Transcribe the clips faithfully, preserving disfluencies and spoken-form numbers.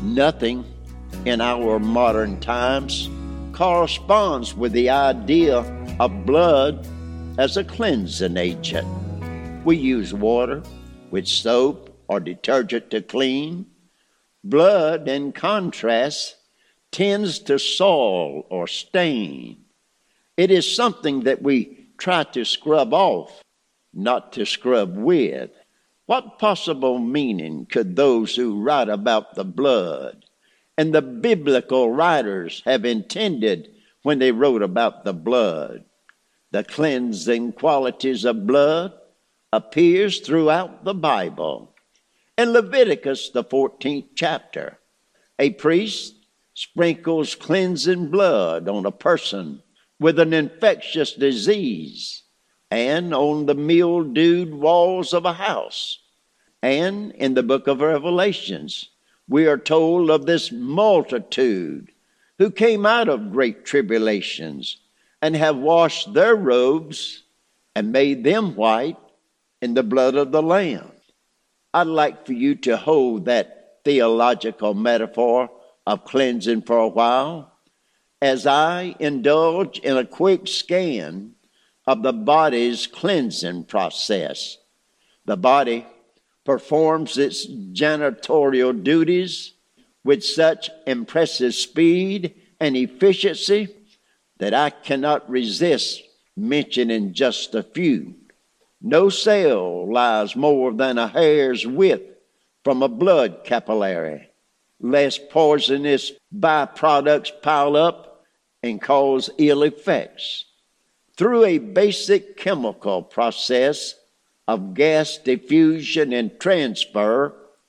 Nothing in our modern times corresponds with the idea of blood as a cleansing agent. We use water with soap or detergent to clean. Blood, in contrast, tends to soil or stain. It is something that we try to scrub off, not to scrub with. What possible meaning could those who write about the blood and the biblical writers have intended when they wrote about the blood? The cleansing qualities of blood appears throughout the Bible. In Leviticus, the fourteenth chapter, a priest sprinkles cleansing blood on a person with an infectious disease and on the mildewed walls of a house. And in the book of Revelations, we are told of this multitude who came out of great tribulations and have washed their robes and made them white in the blood of the Lamb. I'd like for you to hold that theological metaphor of cleansing for a while as I indulge in a quick scan of the body's cleansing process. The body performs its janitorial duties with such impressive speed and efficiency that I cannot resist mentioning just a few. No cell lies more than a hair's width from a blood capillary, lest poisonous byproducts pile up and cause ill effects. Through a basic chemical process of gas diffusion and transfer,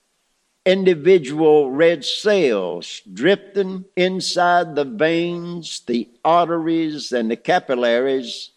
individual red cells drifting inside the veins, the arteries, and the capillaries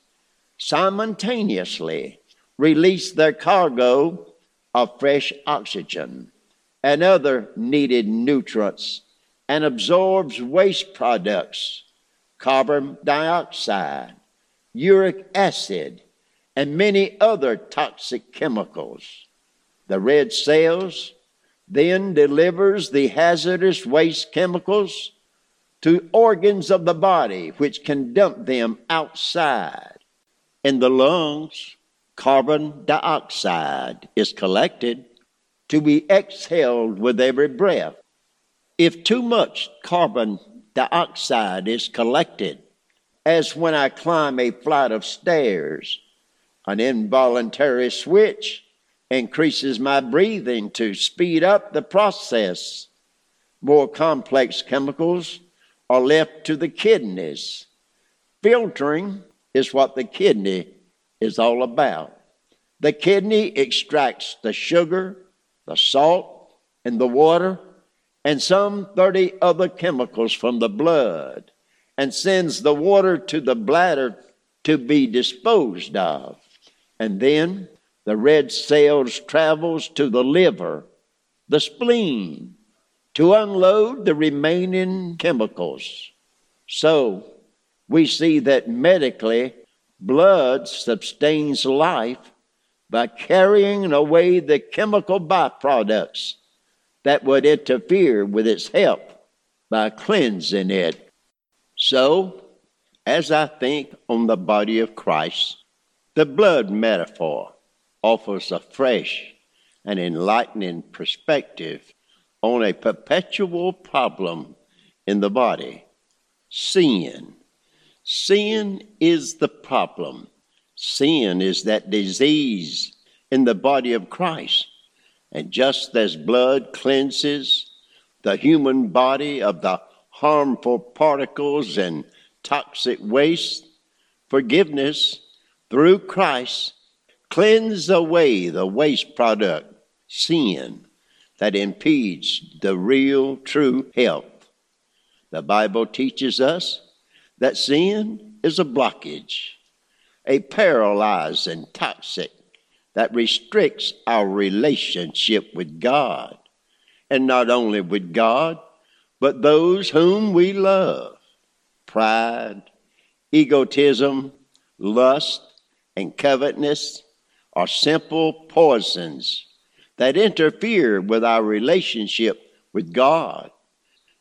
simultaneously release their cargo of fresh oxygen and other needed nutrients and absorbs waste products, carbon dioxide, uric acid, and many other toxic chemicals. The red cells then delivers the hazardous waste chemicals to organs of the body, which can dump them outside. In the lungs, carbon dioxide is collected to be exhaled with every breath. If too much carbon dioxide is collected, as when I climb a flight of stairs, an involuntary switch increases my breathing to speed up the process. More complex chemicals are left to the kidneys. Filtering is what the kidney is all about. The kidney extracts the sugar, the salt, and the water, and some thirty other chemicals from the blood, and sends the water to the bladder to be disposed of. And then the red cells travels to the liver, the spleen, to unload the remaining chemicals. So we see that medically, blood sustains life by carrying away the chemical byproducts that would interfere with its health by cleansing it. So, as I think on the body of Christ, the blood metaphor offers a fresh and enlightening perspective on a perpetual problem in the body: sin. Sin is the problem. Sin is that disease in the body of Christ. And just as blood cleanses the human body of the harmful particles and toxic waste, forgiveness through Christ cleanses away the waste product, sin, that impedes the real, true health. The Bible teaches us that sin is a blockage, a paralyzing toxic that restricts our relationship with God, and not only with God, but those whom we love. Pride, egotism, lust, and covetousness are simple poisons that interfere with our relationship with God.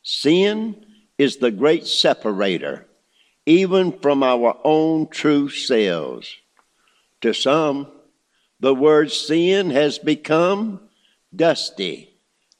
Sin is the great separator, even from our own true selves. To some, the word sin has become dusty,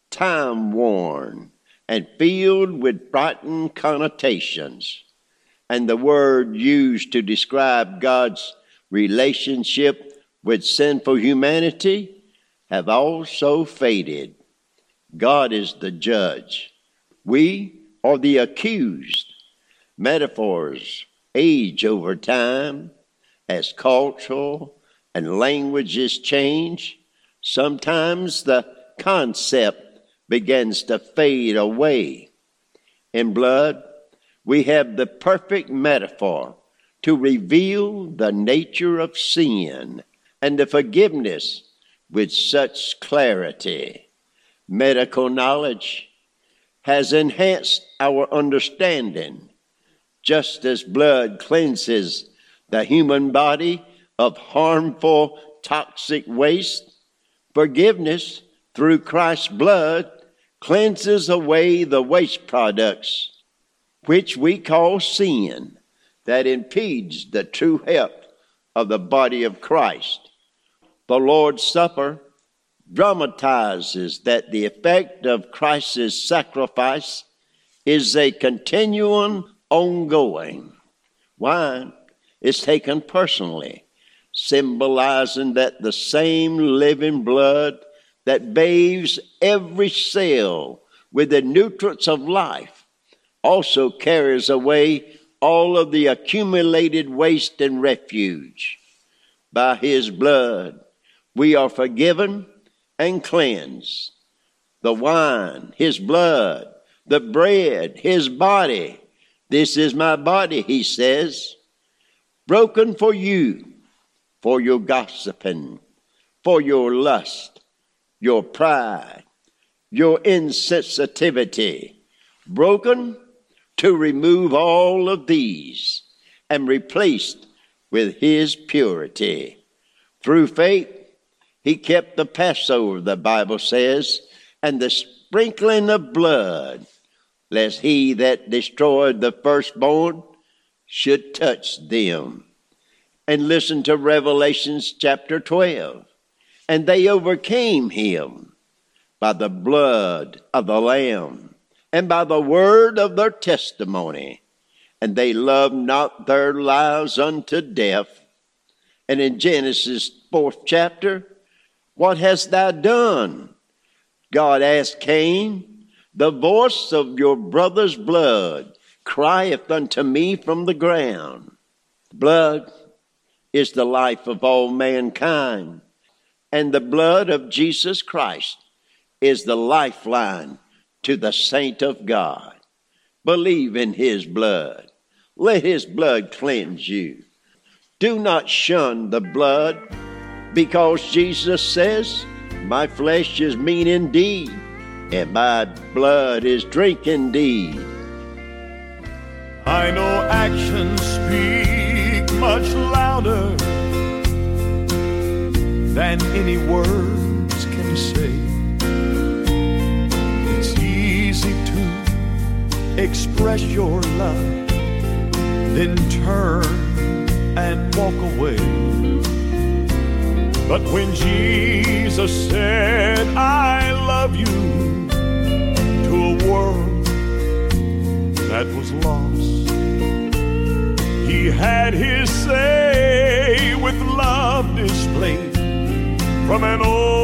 time-worn, and filled with frightened connotations. And the word used to describe God's relationship with sinful humanity have also faded. God is the judge. We are the accused. Metaphors age over time as cultural and languages change. Sometimes the concept begins to fade away. In blood, we have the perfect metaphor to reveal the nature of sin and the forgiveness with such clarity. Medical knowledge has enhanced our understanding. Just as blood cleanses the human body of harmful, toxic waste, forgiveness through Christ's blood cleanses away the waste products, which we call sin, that impedes the true health of the body of Christ. The Lord's Supper dramatizes that the effect of Christ's sacrifice is a continuum ongoing. Wine is taken personally, symbolizing that the same living blood that bathes every cell with the nutrients of life also carries away all of the accumulated waste and refuge. By his blood, we are forgiven and cleansed. The wine, his blood, the bread, his body. This is my body, he says, broken for you, for your gossiping, for your lust, your pride, your insensitivity, broken to remove all of these and replaced with his purity. Through faith, he kept the Passover, the Bible says, and the sprinkling of blood, lest he that destroyed the firstborn should touch them. And listen to Revelations chapter twelve. And they overcame him by the blood of the Lamb and by the word of their testimony. And they loved not their lives unto death. And in Genesis fourth chapter, what hast thou done? God asked Cain, the voice of your brother's blood crieth unto me from the ground. Blood is the life of all mankind, and the blood of Jesus Christ is the lifeline to the saint of God. Believe in his blood. Let his blood cleanse you. Do not shun the blood, because Jesus says, my flesh is meat indeed, and my blood is drink indeed. I know actions speak much louder than any words can say. It's easy to express your love, then turn and walk away. But when Jesus said, I love you, to a world that was lost, he had his say with love displayed from an old